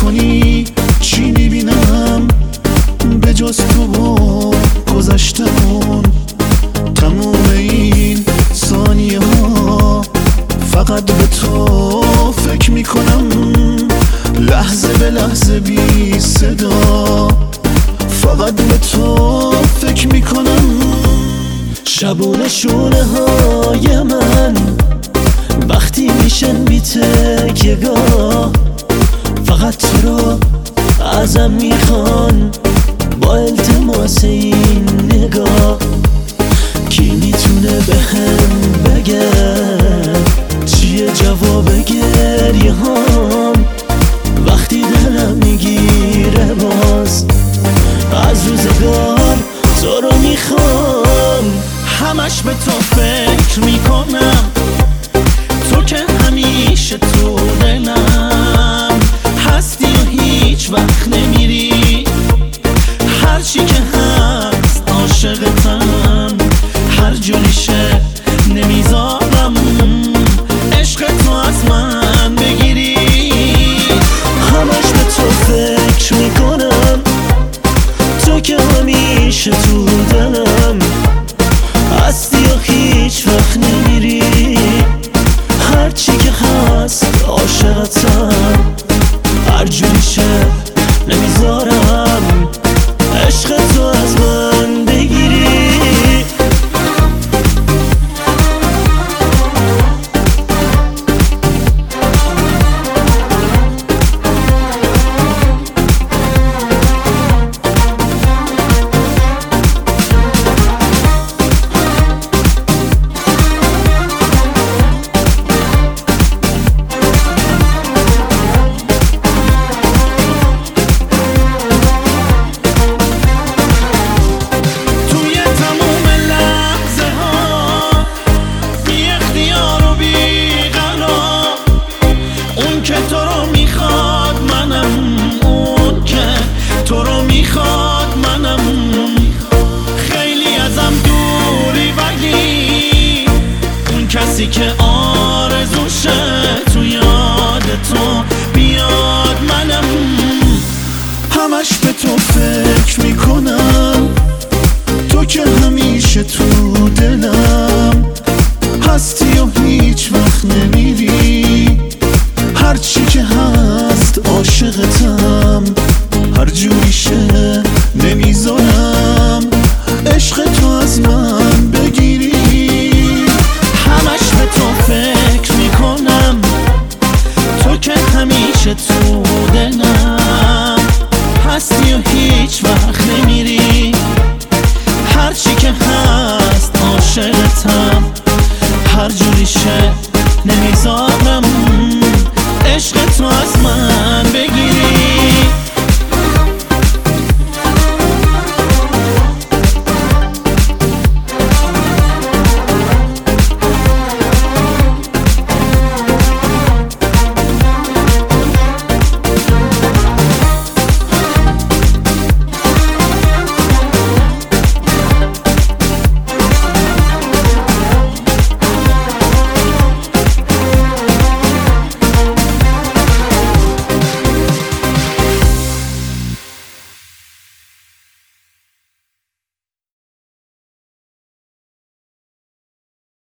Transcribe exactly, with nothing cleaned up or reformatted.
کنی چی میبینم به جز تو و گذشتمون؟ تموم این ثانیه ها فقط به تو فکر میکنم، لحظه به لحظه بی صدا فقط به تو فکر میکنم. شبونه شونه های من وقتی میشن بی تکیه‌گاه، فقط تو رو ازم میخوان با التماس این نگاه. کی میتونه به هم بگه چیه جواب گریه هام وقتی دلم میگیره باز از روزگار تو رو میخوام. همش به تو فکر میکنم، تو که همیشه تو دلم هستی و هیچ وقت نمیری. هرچی که هست عاشقتم، هر جوریشه نمیذارم عشق تو از من بگیری. همش به تو فکر میکنم، تو که همیشه تو دلم هستی و هیچ وقت نمیری. هرچی که هست عاشقتم، هر جوریشه نمیذارم عشق تو از من بگیری. کسی که آرزوشه تو یاد تو بیاد منم. همش به تو فکر میکنم، تو که همیشه تو دلم هستی و هیچ وقت نمیری. هرچی که هست عاشقتم، هر جوریشه نمیذارم عشق تو از من بگیری. همش به تو فکر میکنم، تو که همیشه تو دلم هستی و هیچ وقت نمیری. هرچی که هست عاشقتم، هر جوریشه نمیذارم